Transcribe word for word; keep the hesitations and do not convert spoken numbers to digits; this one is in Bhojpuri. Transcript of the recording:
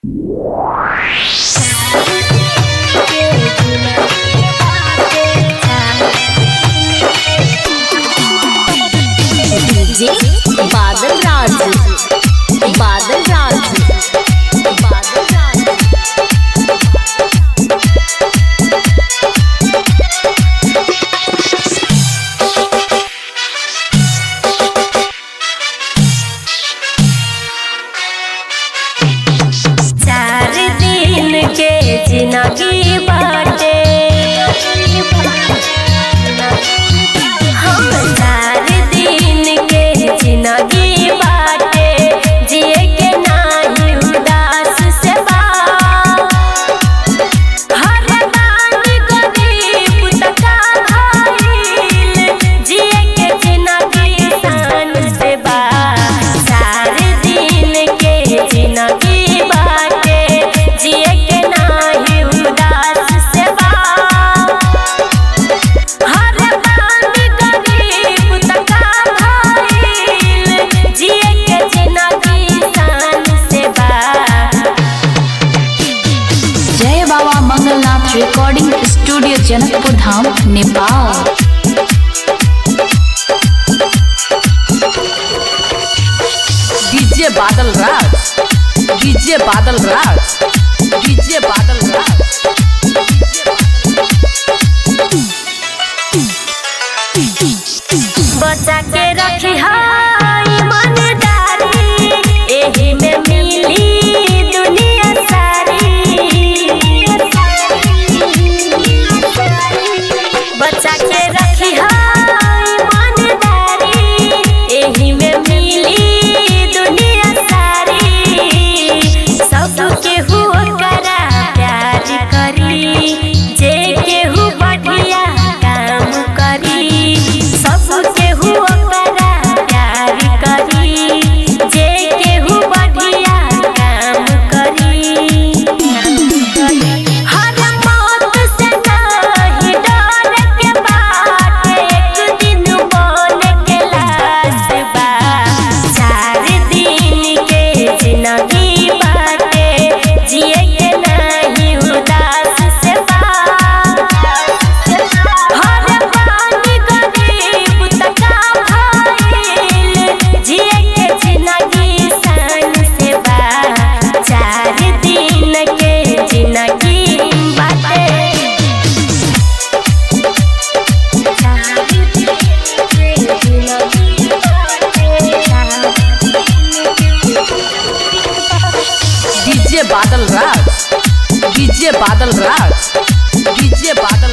डीजे बादल राज बादल राज बादल राज चार दिन के जिंदगी बाटे हम चार दिन के जिंदगी बाटे जिए के नाही उदास से बा हर बानी गरीब तका भइल जिए के जिंदगी शान से बा चार दिन के जिंदगी बाटे जिए के नाही उदास से बा हर बानी गरीब तका भइल जिए के जिंदगी शान से बा। जय बाबा Mangalnath recording studio Janakpur Dham Nepal. DJ Badal Raj DJ Badal Raj DJ Badal Raj बचा के रखी हाय ईमानदारी एही में मिली दुनिया सारी बचा के रखी हाय ईमानदारी एही में मिली दुनिया सारी सबके हुआ करा प्यार करी जे केहू बढ़िया काम करी सबके हुआ करा प्यार करी जे केहू बढ़िया काम करी हर मौत से नहीं डर के बाट एक दिन बन के लाश बा चार दिन के जिंदगी बाटे जिए के नहीं उदास से बा हर बानी गरीब तका भइल जिए के जिंदगी शान से बा चार दिन के जिंदगी बाटे चार दिन के जिंदगी DJ Badal Raj DJ Badal Raj DJ बादल